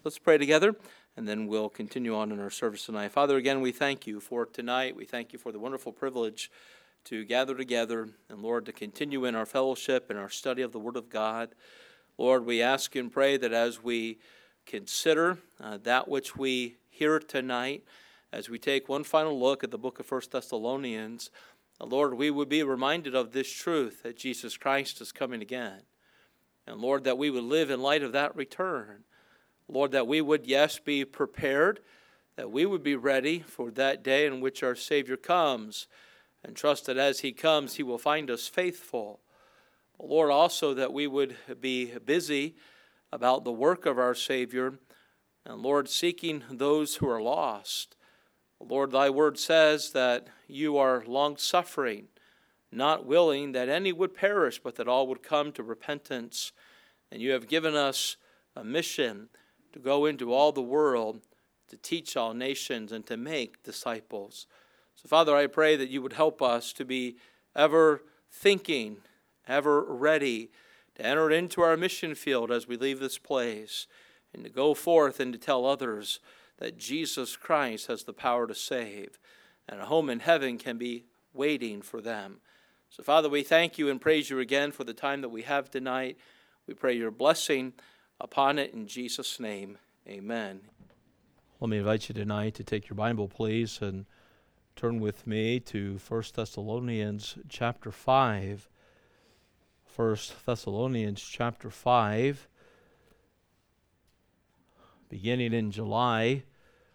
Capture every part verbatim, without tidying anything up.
Let's pray together, and then we'll continue on in our service tonight. Father, again, we thank you for tonight. We thank you for the wonderful privilege to gather together, and Lord, to continue in our fellowship and our study of the Word of God. Lord, we ask and pray that as we consider uh, that which we hear tonight, as we take one final look at the book of First Thessalonians, uh, Lord, we would be reminded of this truth that Jesus Christ is coming again. And Lord, that we would live in light of that return. Lord, that we would, yes, be prepared, that we would be ready for that day in which our Savior comes, and trust that as He comes, He will find us faithful. Lord, also that we would be busy about the work of our Savior, and Lord, seeking those who are lost. Lord, thy word says that you are long-suffering, not willing that any would perish, but that all would come to repentance. And you have given us a mission to go into all the world, to teach all nations, and to make disciples. So, Father, I pray that you would help us to be ever thinking, ever ready to enter into our mission field as we leave this place, and to go forth and to tell others that Jesus Christ has the power to save, and a home in heaven can be waiting for them. So, Father, we thank you and praise you again for the time that we have tonight. We pray your blessing upon it in Jesus' name. Amen. Let me invite you tonight to take your Bible, please, and turn with me to First Thessalonians chapter five. First Thessalonians chapter five. Beginning in July,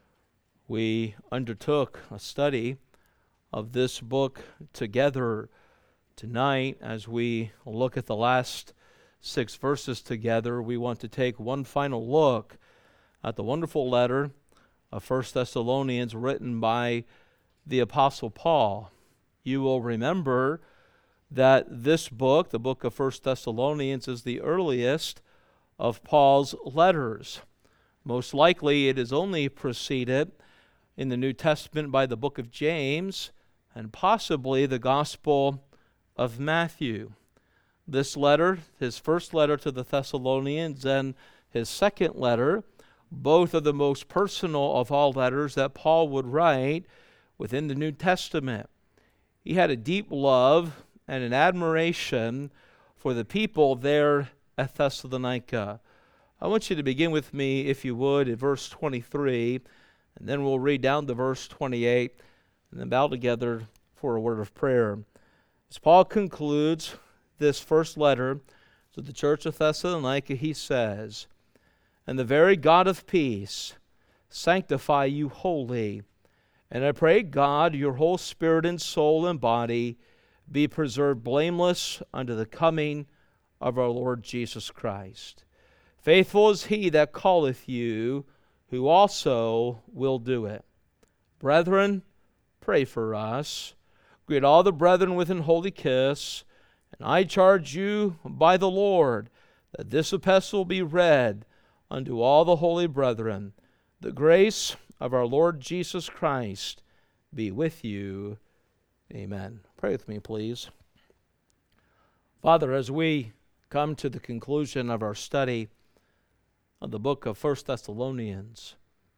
we undertook a study of this book together. Tonight, as we look at the last six verses together, we want to take one final look at the wonderful letter of First Thessalonians written by the Apostle Paul. You will remember that this book, the book of First Thessalonians, is the earliest of Paul's letters. Most likely it is only preceded in the New Testament by the book of James and possibly the Gospel of Matthew. This letter, his first letter to the Thessalonians and his second letter, both are the most personal of all letters that Paul would write within the New Testament. He had a deep love and an admiration for the people there at Thessalonica. I want you to begin with me, if you would, at verse twenty-three, and then we'll read down to verse twenty-eight, and then bow together for a word of prayer. As Paul concludes this first letter to the church of Thessalonica, he says, "And the very God of peace sanctify you wholly. And I pray God, your whole spirit and soul and body be preserved blameless unto the coming of our Lord Jesus Christ. Faithful is he that calleth you, who also will do it." Brethren, pray for us. Greet all the brethren with an holy kiss. And I charge you by the Lord that this epistle be read unto all the holy brethren. The grace of our Lord Jesus Christ be with you. Amen. Pray with me, please. Father, as we come to the conclusion of our study of the book of First Thessalonians,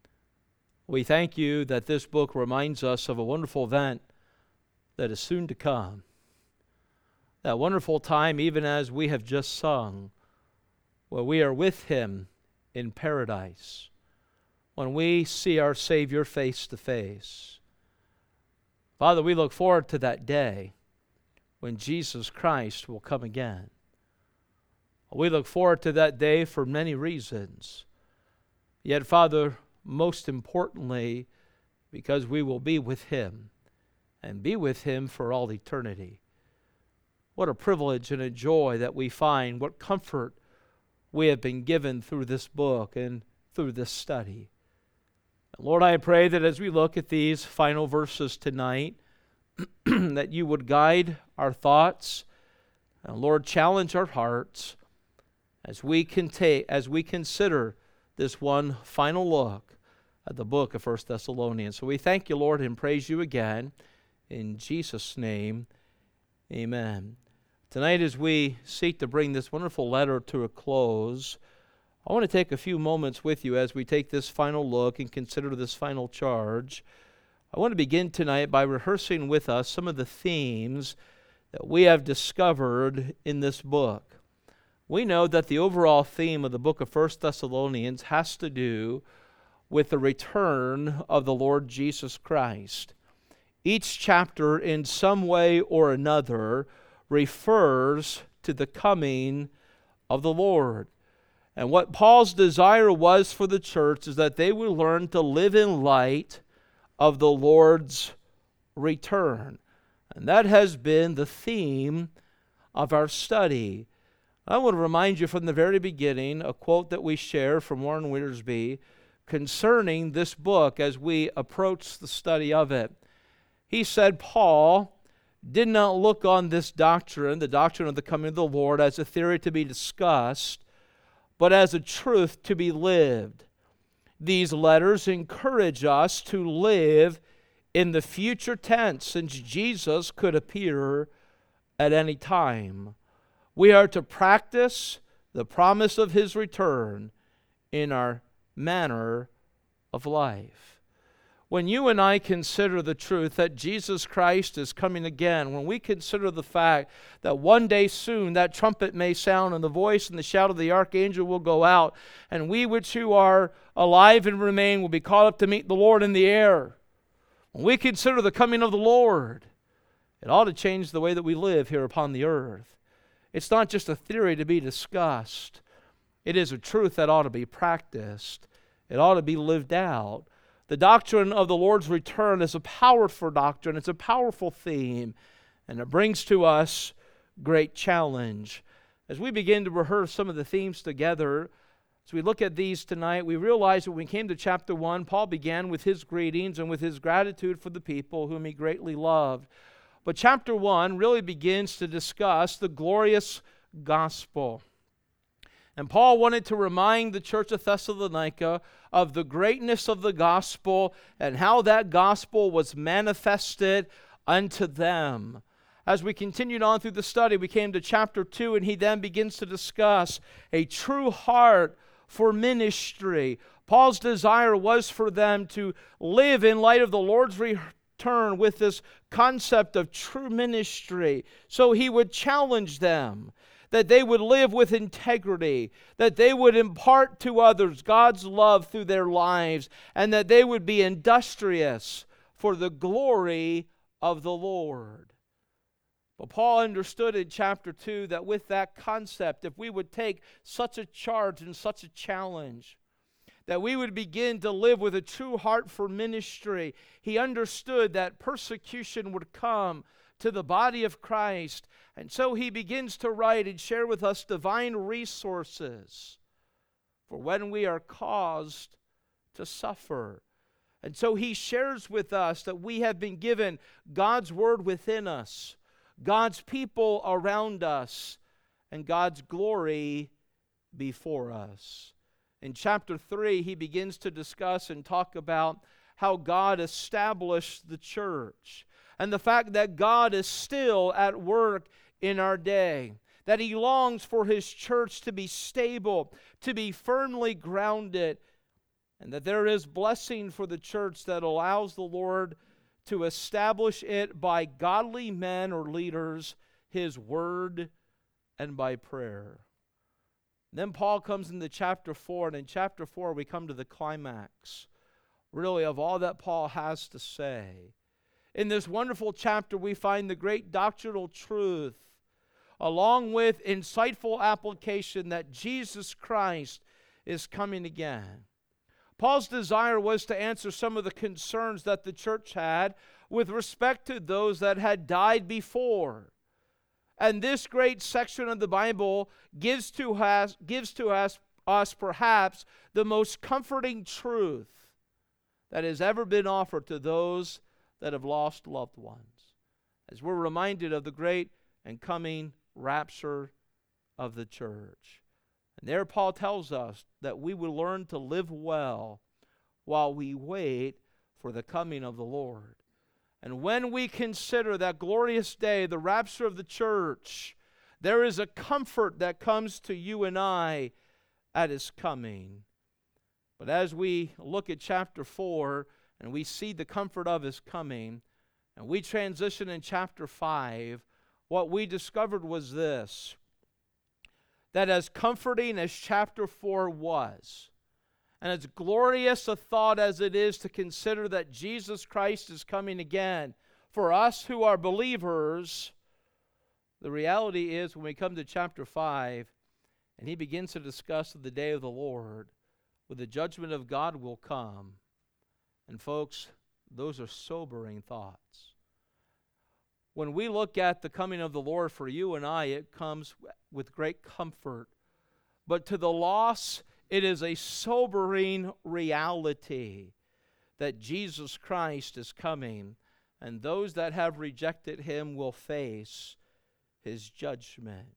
we thank you that this book reminds us of a wonderful event that is soon to come. That wonderful time, even as we have just sung, where we are with Him in paradise, when we see our Savior face to face. Father, we look forward to that day when Jesus Christ will come again. We look forward to that day for many reasons. Yet, Father, most importantly, because we will be with Him and be with Him for all eternity. What a privilege and a joy that we find, what comfort we have been given through this book and through this study. And Lord, I pray that as we look at these final verses tonight, that you would guide our thoughts, and Lord, challenge our hearts as we can take, as we consider this one final look at the book of First Thessalonians. So we thank you, Lord, and praise you again. In Jesus' name, amen. Tonight, as we seek to bring this wonderful letter to a close, I want to take a few moments with you as we take this final look and consider this final charge. I want to begin tonight by rehearsing with us some of the themes that we have discovered in this book. We know that the overall theme of the book of First Thessalonians has to do with the return of the Lord Jesus Christ. Each chapter, in some way or another, refers to the coming of the Lord. And what Paul's desire was for the church is that they would learn to live in light of the Lord's return. And that has been the theme of our study. I want to remind you from the very beginning a quote that we share from Warren Wiersbe concerning this book as we approach the study of it. He said, Paul did not look on this doctrine, the doctrine of the coming of the Lord, as a theory to be discussed, but as a truth to be lived. These letters encourage us to live in the future tense, since Jesus could appear at any time. We are to practice the promise of His return in our manner of life. When you and I consider the truth that Jesus Christ is coming again, when we consider the fact that one day soon that trumpet may sound and the voice and the shout of the archangel will go out, and we which who are alive and remain will be caught up to meet the Lord in the air. When we consider the coming of the Lord, it ought to change the way that we live here upon the earth. It's not just a theory to be discussed. It is a truth that ought to be practiced. It ought to be lived out. The doctrine of the Lord's return is a powerful doctrine. It's a powerful theme, and it brings to us great challenge. As we begin to rehearse some of the themes together, as we look at these tonight, we realize that when we came to chapter one, Paul began with his greetings and with his gratitude for the people whom he greatly loved. But chapter one really begins to discuss the glorious gospel. And Paul wanted to remind the church of Thessalonica of the greatness of the gospel and how that gospel was manifested unto them. As we continued on through the study, we came to chapter two, and he then begins to discuss a true heart for ministry. Paul's desire was for them to live in light of the Lord's return with this concept of true ministry. So he would challenge them that they would live with integrity, that they would impart to others God's love through their lives, and that they would be industrious for the glory of the Lord. But Paul understood in chapter two that with that concept, if we would take such a charge and such a challenge, that we would begin to live with a true heart for ministry, he understood that persecution would come to the body of Christ. And so he begins to write and share with us divine resources for when we are caused to suffer. And so he shares with us that we have been given God's word within us, God's people around us, and God's glory before us. In chapter three, he begins to discuss and talk about how God established the church and the fact that God is still at work in our day, that He longs for His church to be stable, to be firmly grounded, and that there is blessing for the church that allows the Lord to establish it by godly men or leaders, His word, and by prayer. Then Paul comes into chapter four, and in chapter four we come to the climax, really, of all that Paul has to say. In this wonderful chapter, we find the great doctrinal truth, along with insightful application that Jesus Christ is coming again. Paul's desire was to answer some of the concerns that the church had with respect to those that had died before. And this great section of the Bible gives to us, gives to us, us perhaps the most comforting truth that has ever been offered to those that have lost loved ones, as we're reminded of the great and coming rapture of the church. And there Paul tells us that we will learn to live well while we wait for the coming of the Lord. And when we consider that glorious day, the rapture of the church, there is a comfort that comes to you and I at his coming. But as we look at chapter four and we see the comfort of his coming, and we transition in chapter five, what we discovered was this: that as comforting as chapter four was, and as glorious a thought as it is to consider that Jesus Christ is coming again, for us who are believers, the reality is when we come to chapter five, and he begins to discuss the day of the Lord, where the judgment of God will come. And folks, those are sobering thoughts. When we look at the coming of the Lord for you and I, it comes with great comfort. But to the lost, it is a sobering reality that Jesus Christ is coming, and those that have rejected him will face his judgment.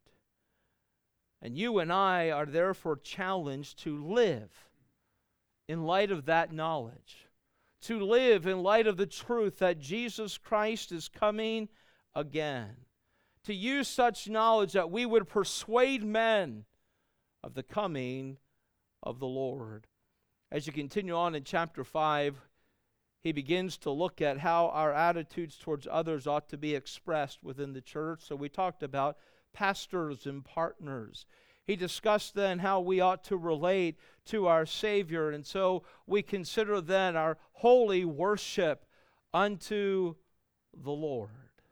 And you and I are therefore challenged to live in light of that knowledge, to live in light of the truth that Jesus Christ is coming again, to use such knowledge that we would persuade men of the coming of the Lord. As you continue on in chapter five, he begins to look at how our attitudes towards others ought to be expressed within the church. So we talked about pastors and partners. He discussed then how we ought to relate to our Savior. And so we consider then our holy worship unto the Lord.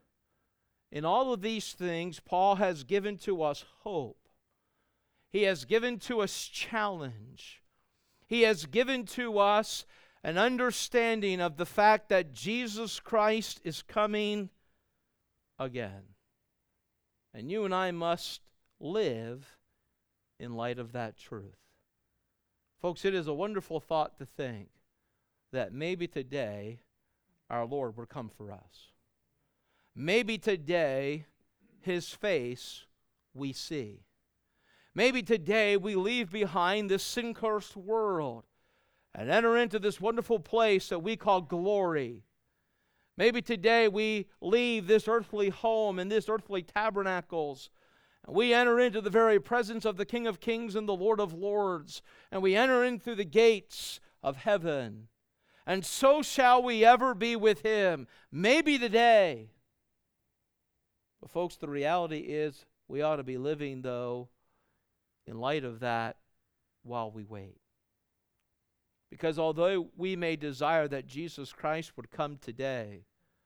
In all of these things, Paul has given to us hope. He has given to us challenge. He has given to us an understanding of the fact that Jesus Christ is coming again. And you and I must live in light of that truth. Folks, it is a wonderful thought to think that maybe today our Lord will come for us. Maybe today his face we see. Maybe today we leave behind this sin-cursed world and enter into this wonderful place that we call glory. Maybe today we leave this earthly home and this earthly tabernacles, and we enter into the very presence of the King of Kings and the Lord of Lords, and we enter in through the gates of heaven. And so shall we ever be with him. Maybe today. But folks, the reality is we ought to be living, though, in light of that while we wait. Because although we may desire that Jesus Christ would come today,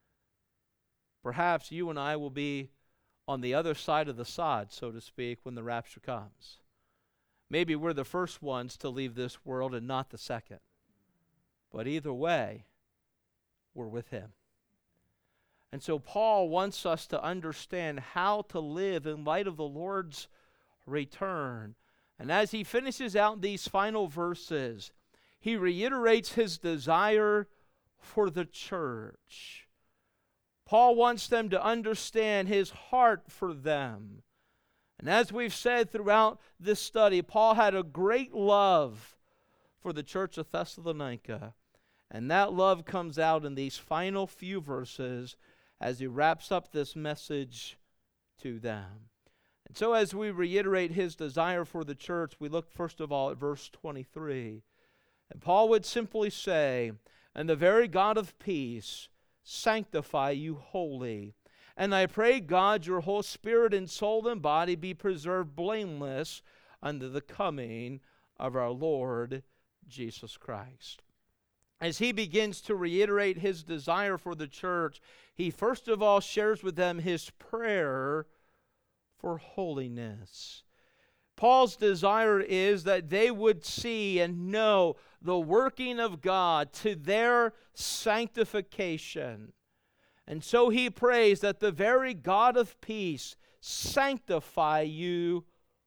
perhaps you and I will be on the other side of the sod, so to speak, when the rapture comes. Maybe we're the first ones to leave this world and not the second. But either way, we're with him. And so Paul wants us to understand how to live in light of the Lord's return. And as he finishes out these final verses, he reiterates his desire for the church. Paul wants them to understand his heart for them. And as we've said throughout this study, Paul had a great love for the church of Thessalonica. And that love comes out in these final few verses as he wraps up this message to them. And so as we reiterate his desire for the church, we look first of all at verse twenty-three. And Paul would simply say, "And the very God of peace sanctify you wholly. And I pray God your whole spirit and soul and body be preserved blameless unto the coming of our Lord Jesus Christ." As he begins to reiterate his desire for the church, he first of all shares with them his prayer for holiness. Paul's desire is that they would see and know the working of God to their sanctification. And so he prays that the very God of peace sanctify you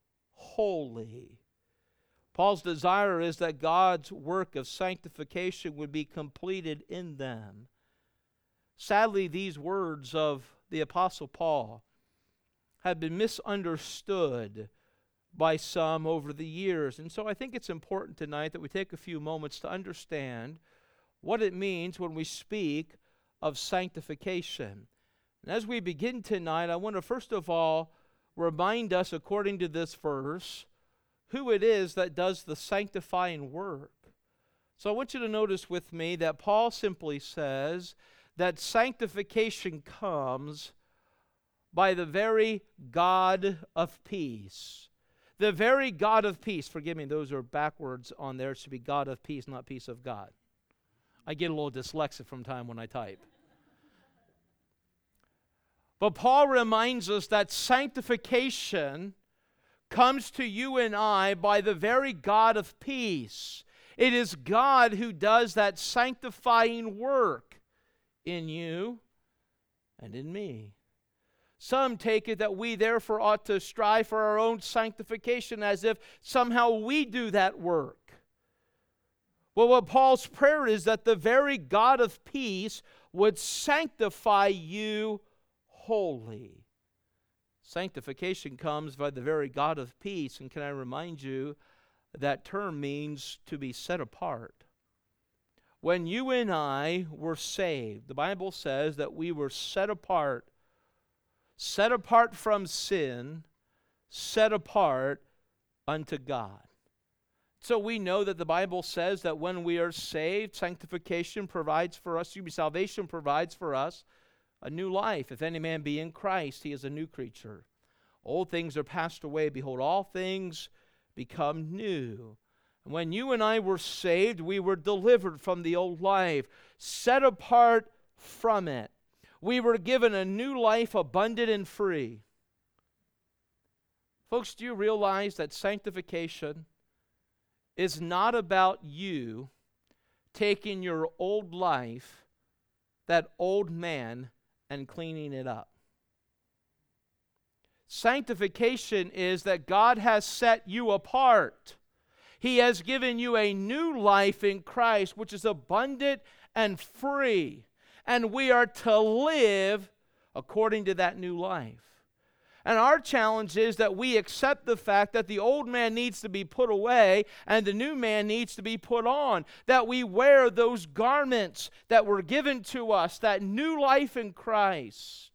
wholly. Paul's desire is that God's work of sanctification would be completed in them. Sadly, these words of the Apostle Paul have been misunderstood by some over the years. And so I think it's important tonight that we take a few moments to understand what it means when we speak of sanctification. And as we begin tonight, I want to first of all remind us, according to this verse, who it is that does the sanctifying work. So I want you to notice with me that Paul simply says that sanctification comes by the very God of peace. The very God of peace. Forgive me, those are backwards on there. It should be God of peace, not peace of God. I get a little dyslexic from time when I type. But Paul reminds us that sanctification comes to you and I by the very God of peace. It is God who does that sanctifying work in you and in me. Some take it that we therefore ought to strive for our own sanctification as if somehow we do that work. Well, what Paul's prayer is that the very God of peace would sanctify you holy. Sanctification comes by the very God of peace, and can I remind you, that term means to be set apart. When you and I were saved, the Bible says that we were set apart, set apart from sin, set apart unto God. So we know that the Bible says that when we are saved, sanctification provides for us, excuse me, salvation provides for us a new life. If any man be in Christ, he is a new creature. Old things are passed away. Behold, all things become new. And when you and I were saved, we were delivered from the old life, set apart from it. We were given a new life, abundant and free. Folks, do you realize that sanctification is not about you taking your old life, that old man, and cleaning it up? Sanctification is that God has set you apart. He has given you a new life in Christ, which is abundant and free. And we are to live according to that new life. And our challenge is that we accept the fact that the old man needs to be put away and the new man needs to be put on. That we wear those garments that were given to us, that new life in Christ.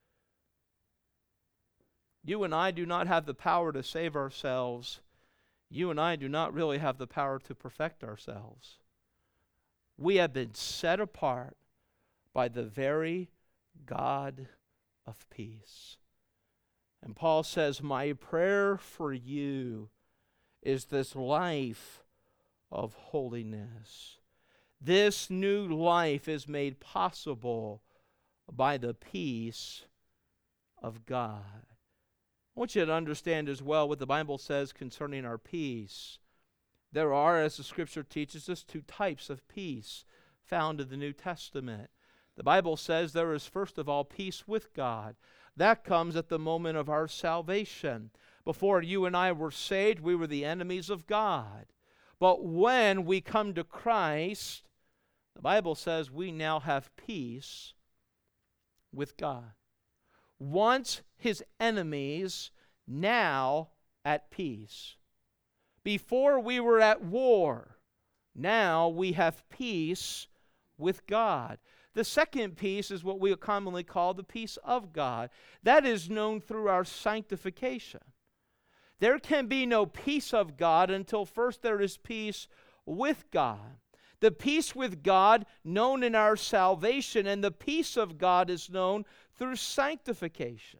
You and I do not have the power to save ourselves. You and I do not really have the power to perfect ourselves. We have been set apart by the very God of peace. And Paul says, my prayer for you is this life of holiness. This new life is made possible by the peace of God. I want you to understand as well what the Bible says concerning our peace. There are, as the Scripture teaches us, two types of peace found in the New Testament. The Bible says there is first of all peace with God. That comes at the moment of our salvation. Before you and I were saved, we were the enemies of God. But when we come to Christ, the Bible says we now have peace with God. Once his enemies, now at peace. Before we were at war, now we have peace with God. The second peace is what we commonly call the peace of God. That is known through our sanctification. There can be no peace of God until first there is peace with God. The peace with God known in our salvation, and the peace of God is known through sanctification.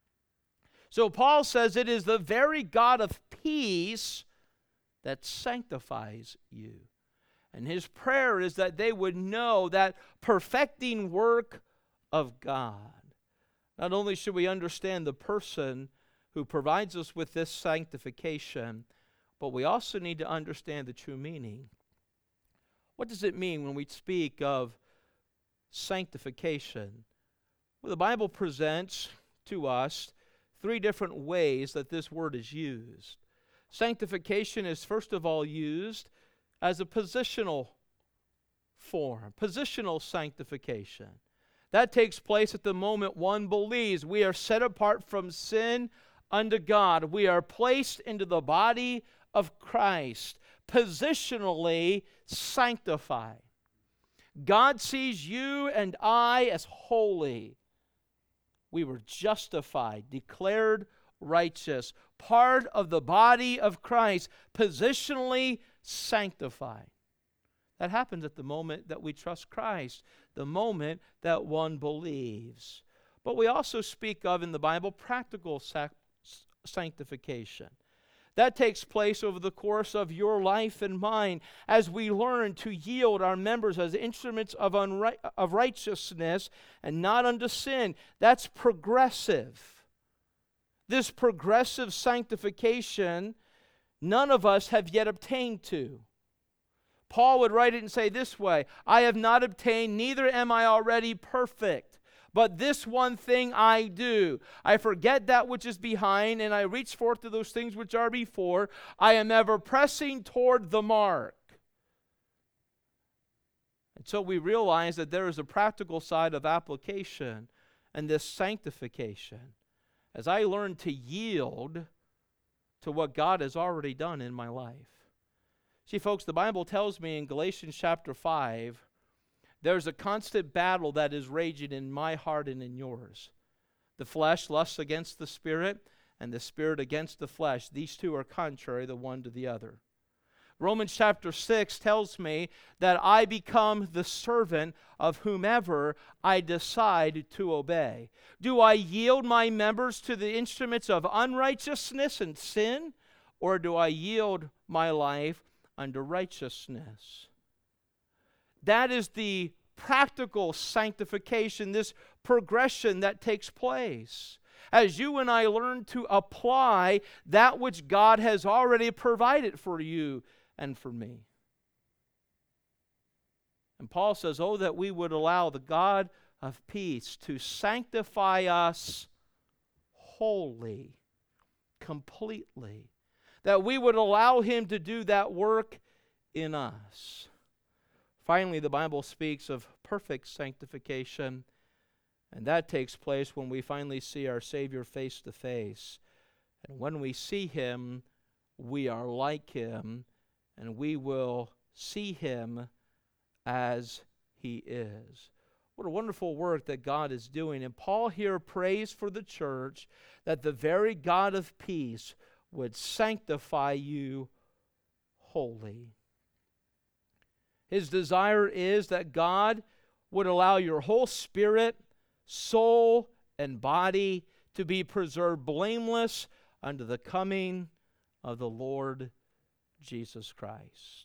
So Paul says it is the very God of peace that sanctifies you. And his prayer is that they would know that perfecting work of God. Not only should we understand the person who provides us with this sanctification, but we also need to understand the true meaning. What does it mean when we speak of sanctification? Well, the Bible presents to us three different ways that this word is used. Sanctification is first of all used as a positional form, positional sanctification. That takes place at the moment one believes. We are set apart from sin unto God. We are placed into the body of Christ, positionally sanctified. God sees you and I as holy. We were justified, declared righteous, part of the body of Christ, positionally sanctified. That happens at the moment that we trust Christ, the moment that one believes. But we also speak of, in the Bible, practical sac- sanctification. That takes place over the course of your life and mine as we learn to yield our members as instruments of, unri- of righteousness and not unto sin. That's progressive. This progressive sanctification, none of us have yet obtained to. Paul would write it and say this way, I have not obtained, neither am I already perfect. But this one thing I do, I forget that which is behind, and I reach forth to those things which are before. I am ever pressing toward the mark. And so we realize that there is a practical side of application and this sanctification. As I learn to yield to what God has already done in my life. See, folks, the Bible tells me in Galatians chapter five, there's a constant battle that is raging in my heart and in yours. The flesh lusts against the spirit, and the spirit against the flesh. These two are contrary the one to the other. Romans chapter six tells me that I become the servant of whomever I decide to obey. Do I yield my members to the instruments of unrighteousness and sin, or do I yield my life unto righteousness? That is the practical sanctification, this progression that takes place. As you and I learn to apply that which God has already provided for you and for me. And Paul says, oh, that we would allow the God of peace to sanctify us wholly, completely. That we would allow Him to do that work in us. Finally, the Bible speaks of perfect sanctification, and that takes place when we finally see our Savior face to face. And when we see Him, we are like Him, and we will see Him as He is. What a wonderful work that God is doing. And Paul here prays for the church that the very God of peace would sanctify you wholly. His desire is that God would allow your whole spirit, soul, and body to be preserved blameless unto the coming of the Lord Jesus Christ.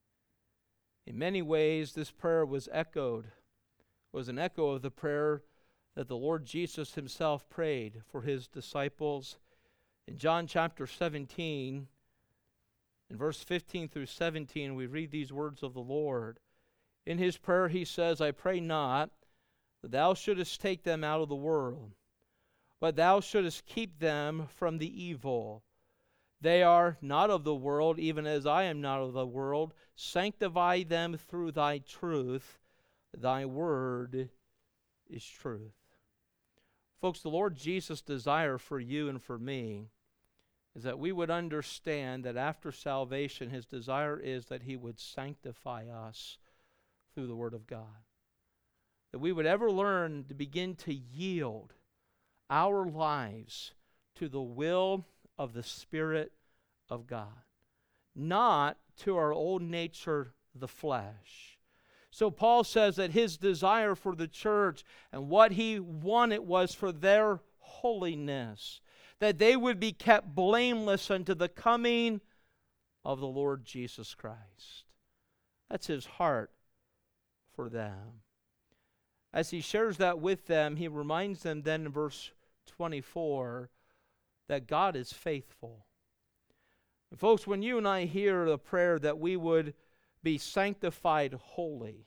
In many ways, this prayer was echoed, was an echo of the prayer that the Lord Jesus Himself prayed for His disciples. In John chapter seventeen, in verse fifteen through seventeen, we read these words of the Lord. In His prayer He says, I pray not that Thou shouldest take them out of the world, but Thou shouldest keep them from the evil. They are not of the world, even as I am not of the world. Sanctify them through Thy truth. Thy word is truth. Folks, the Lord Jesus' desire for you and for me is that we would understand that after salvation, His desire is that He would sanctify us through the Word of God. That we would ever learn to begin to yield our lives to the will of the Spirit of God, not to our old nature, the flesh. So Paul says that his desire for the church and what he wanted was for their holiness, that they would be kept blameless unto the coming of the Lord Jesus Christ. That's his heart for them. As he shares that with them, he reminds them then in verse twenty-four that God is faithful. And folks, when you and I hear the prayer that we would be sanctified holy,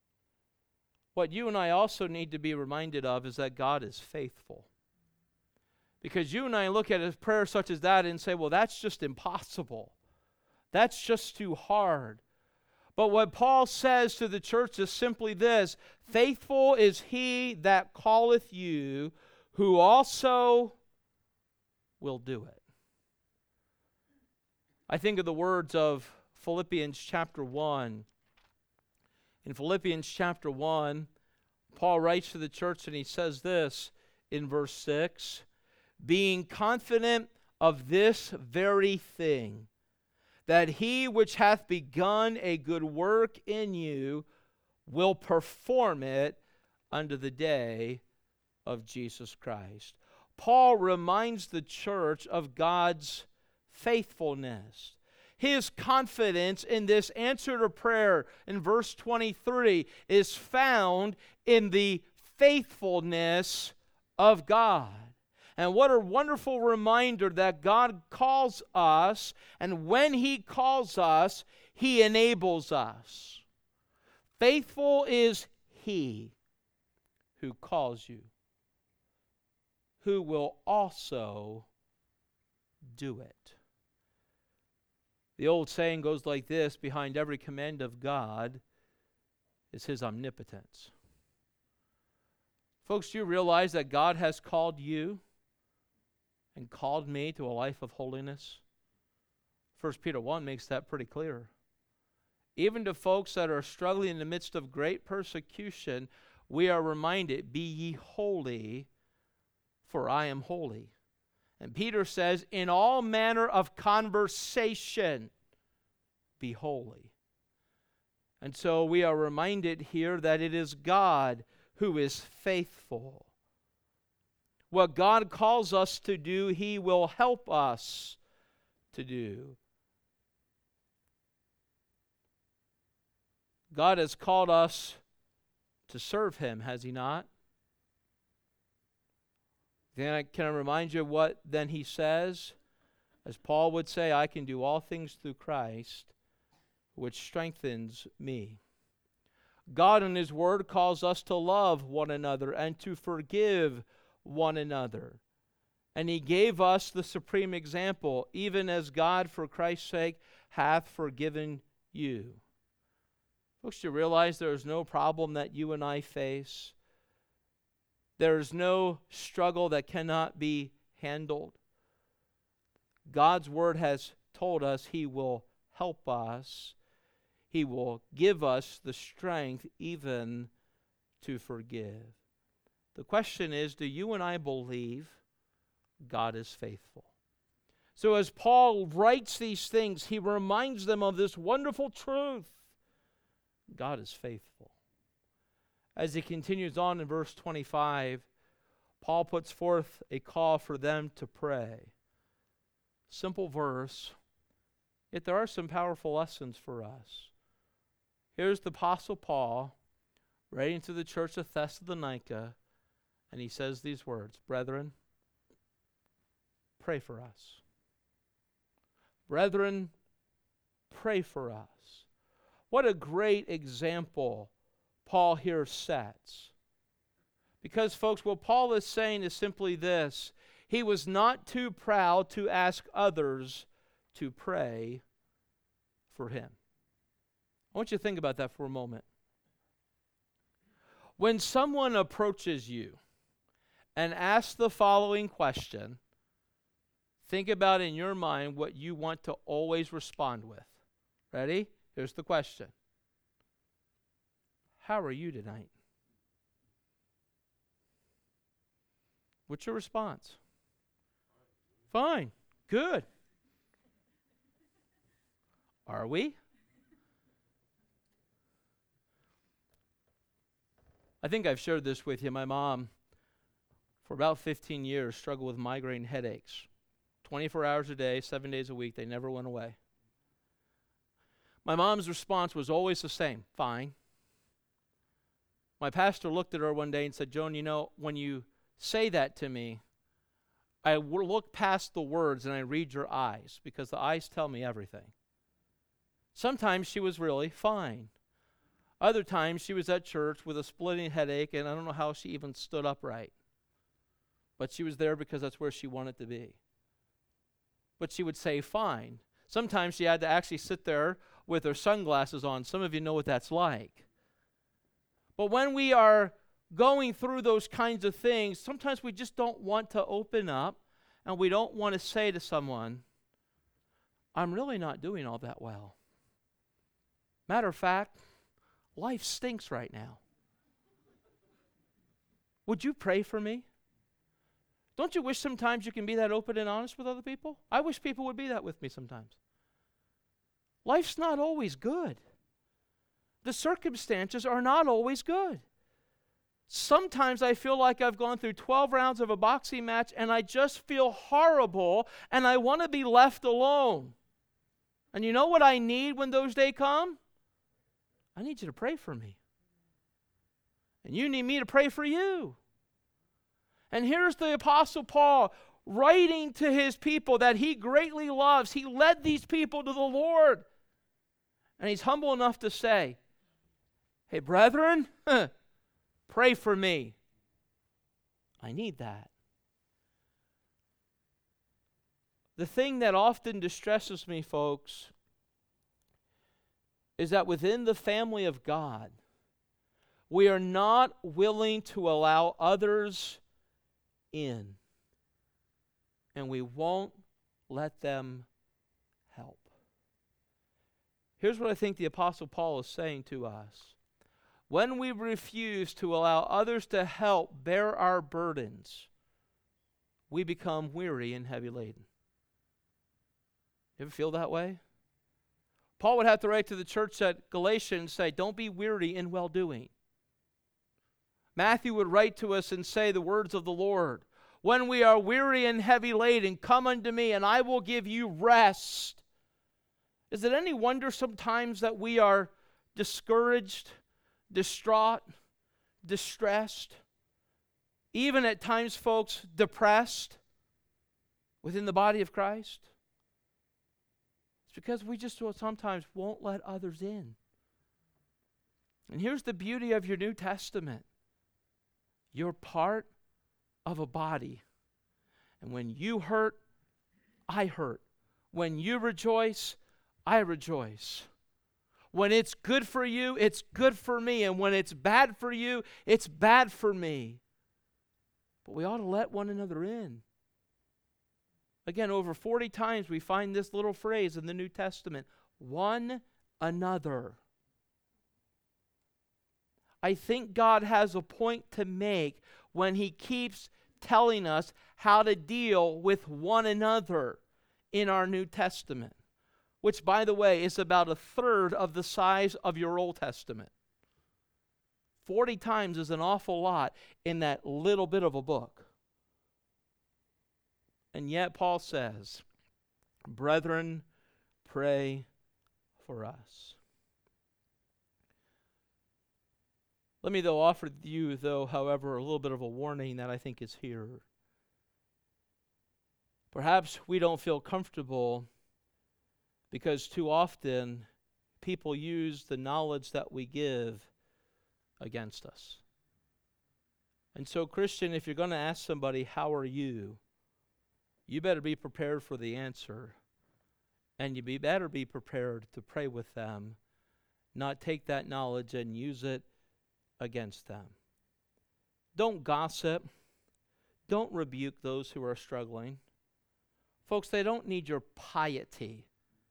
what you and I also need to be reminded of is that God is faithful. Because you and I look at a prayer such as that and say, well, that's just impossible. That's just too hard. But what Paul says to the church is simply this: faithful is He that calleth you, who also will do it. I think of the words of Philippians chapter one. In Philippians chapter one, Paul writes to the church and he says this in verse six, being confident of this very thing, that he which hath begun a good work in you will perform it unto the day of Jesus Christ. Paul reminds the church of God's faithfulness. His confidence in this answer to prayer in verse twenty-three is found in the faithfulness of God. And what a wonderful reminder that God calls us, and when He calls us, He enables us. Faithful is He who calls you, who will also do it. The old saying goes like this: behind every command of God is His omnipotence. Folks, do you realize that God has called you and called me to a life of holiness? First Peter one makes that pretty clear. Even to folks that are struggling in the midst of great persecution, we are reminded, be ye holy, for I am holy. And Peter says, in all manner of conversation, be holy. And so we are reminded here that it is God who is faithful. What God calls us to do, He will help us to do. God has called us to serve Him, has He not? Then I, can I remind you of what then He says? As Paul would say, I can do all things through Christ, which strengthens me. God in His Word calls us to love one another and to forgive one another. And He gave us the supreme example, even as God, for Christ's sake, hath forgiven you. Folks, you realize there is no problem that you and I face. There is no struggle that cannot be handled. God's Word has told us He will help us. He will give us the strength even to forgive. The question is, do you and I believe God is faithful? So as Paul writes these things, he reminds them of this wonderful truth. God is faithful. As he continues on in verse twenty-five, Paul puts forth a call for them to pray. Simple verse, yet there are some powerful lessons for us. Here's the Apostle Paul writing to the church of Thessalonica, and he says these words, brethren, pray for us. Brethren, pray for us. What a great example Paul here sets. Because, folks, what Paul is saying is simply this: he was not too proud to ask others to pray for him. I want you to think about that for a moment. When someone approaches you and asks the following question, think about in your mind what you want to always respond with. Ready? Here's the question. How are you tonight? What's your response? Fine. Good. Are we? I think I've shared this with you. My mom, for about fifteen years, struggled with migraine headaches. twenty-four hours a day, seven days a week. They never went away. My mom's response was always the same. Fine. My pastor looked at her one day and said, Joan, you know, when you say that to me, I will look past the words and I read your eyes, because the eyes tell me everything. Sometimes she was really fine. Other times she was at church with a splitting headache, and I don't know how she even stood upright. But she was there because that's where she wanted to be. But she would say fine. Sometimes she had to actually sit there with her sunglasses on. Some of you know what that's like. But when we are going through those kinds of things, sometimes we just don't want to open up, and we don't want to say to someone, I'm really not doing all that well. Matter of fact, life stinks right now. Would you pray for me? Don't you wish sometimes you can be that open and honest with other people? I wish people would be that with me sometimes. Life's not always good. The circumstances are not always good. Sometimes I feel like I've gone through twelve rounds of a boxing match and I just feel horrible and I want to be left alone. And you know what I need when those days come? I need you to pray for me. And you need me to pray for you. And here's the Apostle Paul writing to his people that he greatly loves. He led these people to the Lord. And he's humble enough to say, hey, brethren, pray for me. I need that. The thing that often distresses me, folks, is that within the family of God, we are not willing to allow others in, and we won't let them help. Here's what I think the Apostle Paul is saying to us. When we refuse to allow others to help bear our burdens, we become weary and heavy laden. You ever feel that way? Paul would have to write to the church at Galatia and say, don't be weary in well-doing. Matthew would write to us and say the words of the Lord, when we are weary and heavy laden, come unto me and I will give you rest. Is it any wonder sometimes that we are discouraged, distraught, distressed, even at times, folks, depressed within the body of Christ? It's because we just sometimes won't let others in. And here's the beauty of your New Testament. You're part of a body. And when you hurt, I hurt. When you rejoice, I rejoice. When it's good for you, it's good for me. And when it's bad for you, it's bad for me. But we ought to let one another in. Again, over forty times we find this little phrase in the New Testament, one another. I think God has a point to make when He keeps telling us how to deal with one another in our New Testament, which, by the way, is about a third of the size of your Old Testament. forty times is an awful lot in that little bit of a book. And yet Paul says, brethren, pray for us. Let me, though, offer you, though, however, a little bit of a warning that I think is here. Perhaps we don't feel comfortable because too often people use the knowledge that we give against us. And so, Christian, if you're going to ask somebody, how are you? You better be prepared for the answer. And you be better be prepared to pray with them, not take that knowledge and use it against them. Don't gossip. Don't rebuke those who are struggling. Folks, they don't need your piety.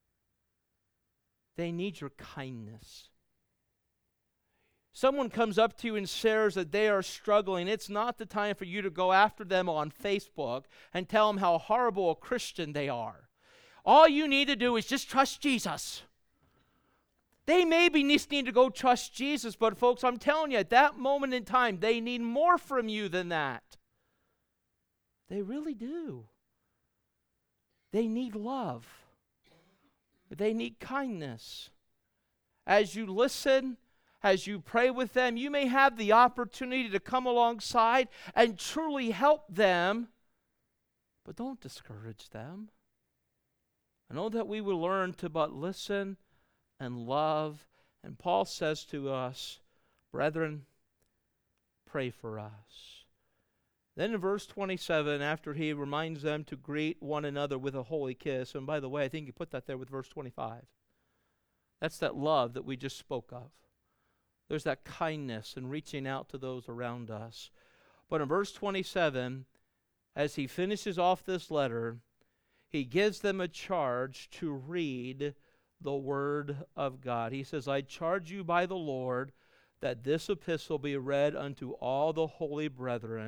They need your kindness. Someone comes up to you and shares that they are struggling. It's not the time for you to go after them on Facebook and tell them how horrible a Christian they are. All you need to do is just trust Jesus. They maybe need to go trust Jesus, but folks, I'm telling you, at that moment in time, they need more from you than that. They really do. They need love. They need kindness. As you listen, as you pray with them, you may have the opportunity to come alongside and truly help them, but don't discourage them. I know that we will learn to but listen and love. And Paul says to us, brethren, pray for us. Then in verse twenty-seven, after he reminds them to greet one another with a holy kiss, and by the way, I think you put that there with verse twenty-five. That's that love that we just spoke of. There's that kindness and reaching out to those around us. But in verse twenty-seven, as he finishes off this letter, he gives them a charge to read the word of God. He says, I charge you by the Lord that this epistle be read unto all the holy brethren.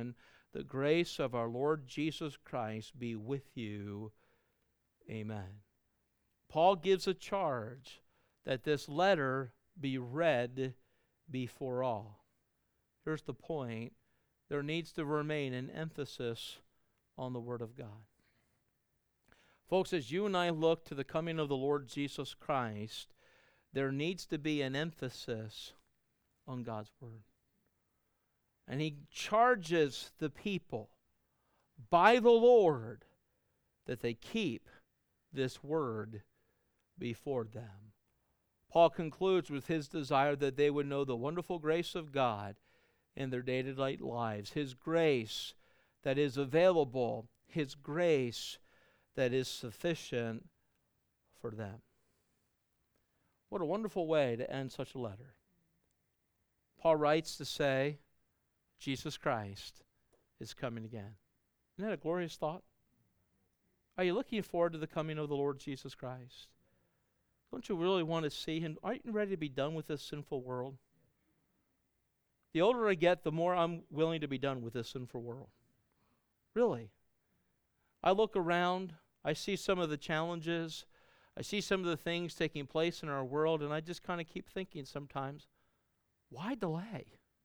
The grace of our Lord Jesus Christ be with you. Amen. Paul gives a charge that this letter be read before all. Here's the point. There needs to remain an emphasis on the Word of God. Folks, as you and I look to the coming of the Lord Jesus Christ, there needs to be an emphasis on God's Word. And he charges the people by the Lord that they keep this Word before them. Paul concludes with his desire that they would know the wonderful grace of God in their day-to-day lives. His grace that is available. His grace that is sufficient for them. What a wonderful way to end such a letter. Paul writes to say, Jesus Christ is coming again. Isn't that a glorious thought? Are you looking forward to the coming of the Lord Jesus Christ? Don't you really want to see him? Aren't you ready to be done with this sinful world? The older I get, the more I'm willing to be done with this sinful world. Really. I look around, I see some of the challenges, I see some of the things taking place in our world, and I just kind of keep thinking sometimes, why delay?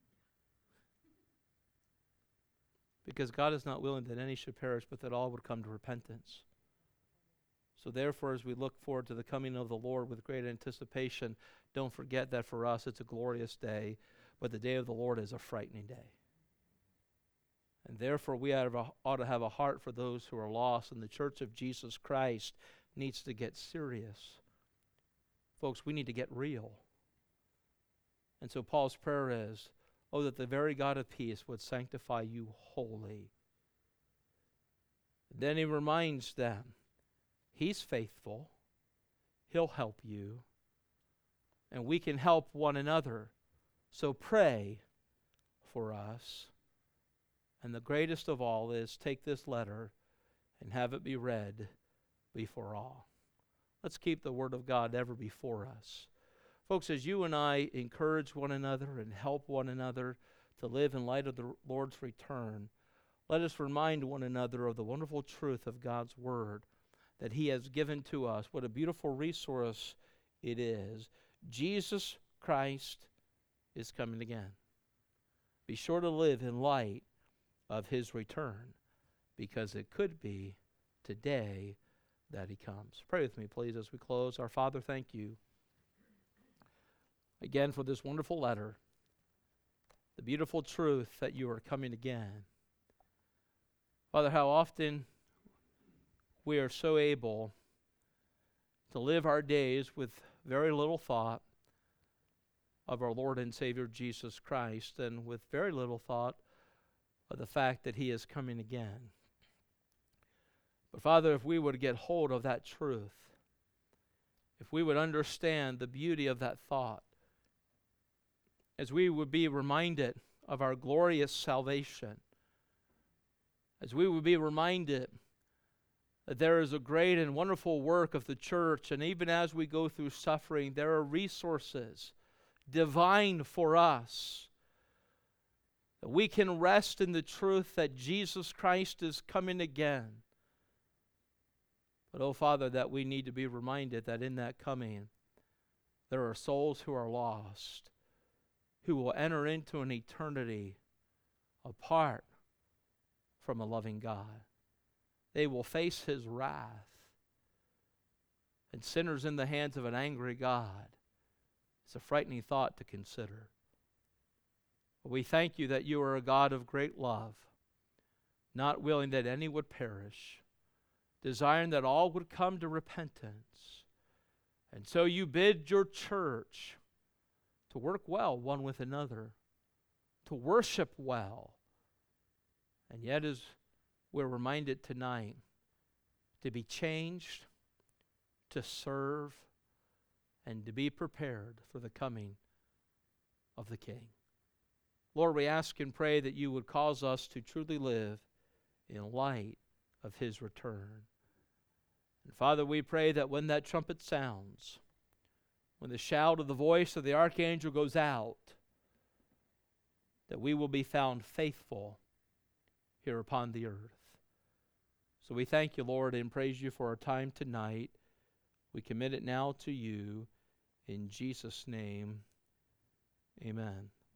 Because God is not willing that any should perish, but that all would come to repentance. So therefore, as we look forward to the coming of the Lord with great anticipation, don't forget that for us it's a glorious day, but the day of the Lord is a frightening day. And therefore, we ought to have a heart for those who are lost, and the Church of Jesus Christ needs to get serious. Folks, we need to get real. And so Paul's prayer is, oh, that the very God of peace would sanctify you wholly. Then he reminds them, he's faithful. He'll help you. And we can help one another. So pray for us. And the greatest of all is take this letter and have it be read before all. Let's keep the Word of God ever before us. Folks, as you and I encourage one another and help one another to live in light of the Lord's return, let us remind one another of the wonderful truth of God's Word that He has given to us. What a beautiful resource it is. Jesus Christ is coming again. Be sure to live in light of His return, because it could be today that He comes. Pray with me, please, as we close. Our Father, thank you again for this wonderful letter, the beautiful truth that you are coming again. Father, how often we are so able to live our days with very little thought of our Lord and Savior Jesus Christ, and with very little thought of the fact that He is coming again. But Father, if we would get hold of that truth, if we would understand the beauty of that thought, as we would be reminded of our glorious salvation, as we would be reminded that there is a great and wonderful work of the church, and even as we go through suffering, there are resources divine for us, that we can rest in the truth that Jesus Christ is coming again. But, oh Father, that we need to be reminded that in that coming, there are souls who are lost, who will enter into an eternity apart from a loving God. They will face His wrath. And sinners in the hands of an angry God, it's a frightening thought to consider. We thank you that you are a God of great love, not willing that any would perish, desiring that all would come to repentance. And so you bid your church to work well one with another, to worship well. And yet, as we're reminded tonight, to be changed, to serve, and to be prepared for the coming of the King. Lord, we ask and pray that you would cause us to truly live in light of His return. And Father, we pray that when that trumpet sounds, when the shout of the voice of the archangel goes out, that we will be found faithful here upon the earth. So we thank you, Lord, and praise you for our time tonight. We commit it now to you. In Jesus' name, amen.